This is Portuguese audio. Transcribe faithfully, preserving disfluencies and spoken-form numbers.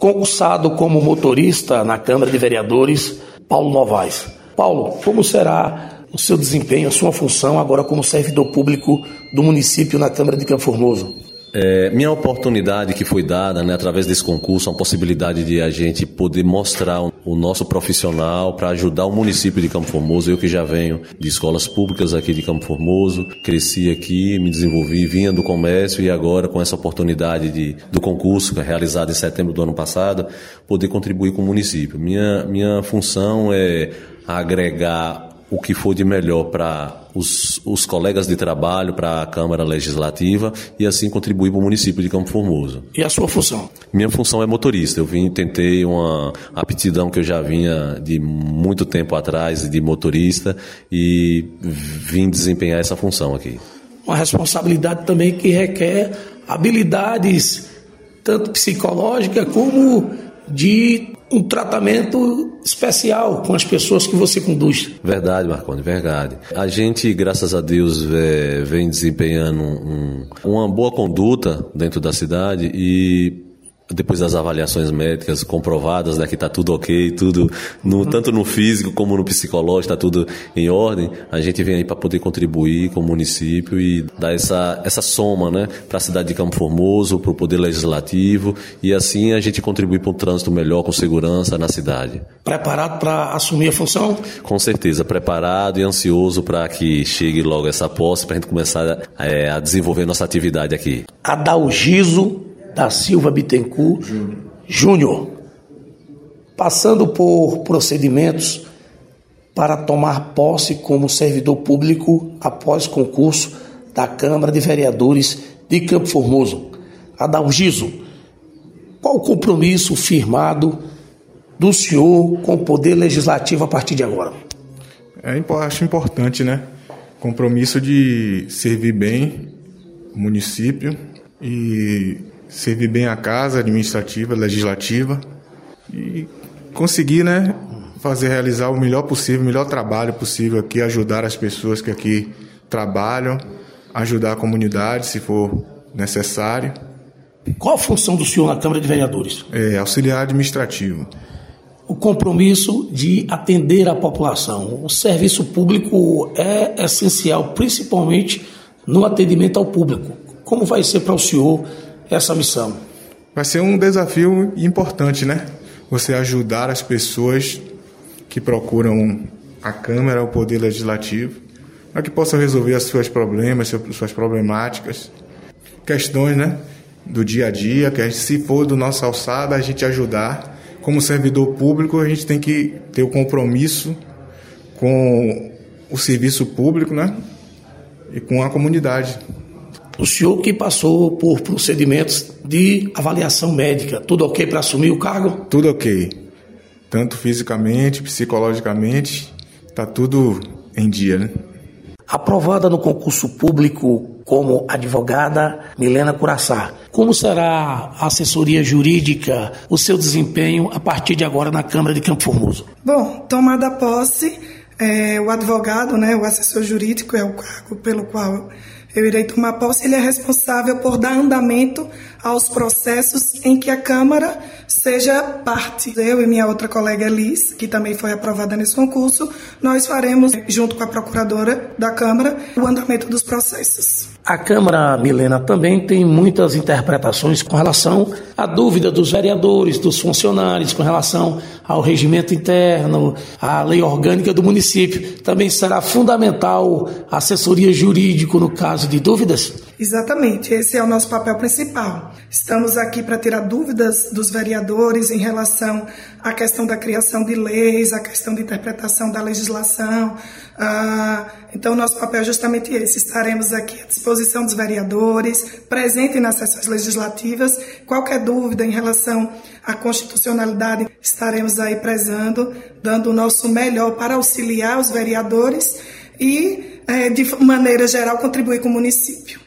concursado como motorista na Câmara de Vereadores, Paulo Novaes. Paulo, como será o seu desempenho, a sua função agora como servidor público do município na Câmara de Campo Formoso? É, minha oportunidade que foi dada, né, através desse concurso, a possibilidade de a gente poder mostrar o nosso profissional para ajudar o município de Campo Formoso. Eu que já venho de escolas públicas aqui de Campo Formoso, cresci aqui, me desenvolvi, vinha do comércio e agora com essa oportunidade de, do concurso realizado em setembro do ano passado, poder contribuir com o município. Minha, minha função é agregar o que for de melhor para os, os colegas de trabalho, para a Câmara Legislativa e assim contribuir para o município de Campo Formoso. E a sua função? Minha função é motorista. Eu vim, tentei uma aptidão que eu já vinha de muito tempo atrás de motorista e vim desempenhar essa função aqui. Uma responsabilidade também que requer habilidades tanto psicológica como de um tratamento especial com as pessoas que você conduz. Verdade, Marconi, verdade. A gente, graças a Deus, é, vem desempenhando um, uma boa conduta dentro da cidade e depois das avaliações médicas comprovadas, né, que está tudo ok, tudo, no, tanto no físico como no psicológico, está tudo em ordem, a gente vem aí para poder contribuir com o município e dar essa, essa soma, né, para a cidade de Campo Formoso, para o Poder Legislativo e assim a gente contribui para um trânsito melhor, com segurança na cidade. Preparado para assumir a função? Com certeza, preparado e ansioso para que chegue logo essa posse, para a gente começar é, a desenvolver nossa atividade aqui. Adalgiso da Silva Bittencourt Júnior, passando por procedimentos para tomar posse como servidor público após concurso da Câmara de Vereadores de Campo Formoso. Adalgiso, qual o compromisso firmado do senhor com o Poder Legislativo a partir de agora? É, acho importante, né? Compromisso de servir bem o município e servir bem a casa administrativa, legislativa e conseguir, né, fazer, realizar o melhor possível, o melhor trabalho possível aqui, ajudar as pessoas que aqui trabalham, ajudar a comunidade se for necessário. Qual a função do senhor na Câmara de Vereadores? É, auxiliar administrativo. O compromisso de atender a população. O serviço público é essencial, principalmente no atendimento ao público. Como vai ser para o senhor essa missão? Vai ser um desafio importante, né? Você ajudar as pessoas que procuram a Câmara, o Poder Legislativo, para que possam resolver os seus problemas, suas problemáticas, questões, né, do dia a dia, que se for do nossa alçada, a gente ajudar. Como servidor público, a gente tem que ter o compromisso com o serviço público, né, e com a comunidade. O senhor que passou por procedimentos de avaliação médica, tudo ok para assumir o cargo? Tudo ok. Tanto fisicamente, psicologicamente, está tudo em dia, né? Aprovada no concurso público como advogada Milena Curaçá, como será a assessoria jurídica, o seu desempenho a partir de agora na Câmara de Campo Formoso? Bom, tomada a posse, é, o advogado, né, o assessor jurídico é o cargo pelo qual eu irei tomar posse. Ele é responsável por dar andamento aos processos em que a Câmara seja parte. Eu e minha outra colega Elis, que também foi aprovada nesse concurso, nós faremos, junto com a procuradora da Câmara, o andamento dos processos. A Câmara, Milena, também tem muitas interpretações com relação à dúvida dos vereadores, dos funcionários, com relação ao regimento interno, à lei orgânica do município. Também será fundamental a assessoria jurídica no caso de dúvidas? Exatamente, esse é o nosso papel principal. Estamos aqui para tirar dúvidas dos vereadores em relação à questão da criação de leis, à questão de interpretação da legislação. Ah, então, o nosso papel é justamente esse. Estaremos aqui à disposição dos vereadores, presentes nas sessões legislativas. Qualquer dúvida em relação à constitucionalidade, estaremos aí prezando, dando o nosso melhor para auxiliar os vereadores e, eh, de maneira geral, contribuir com o município.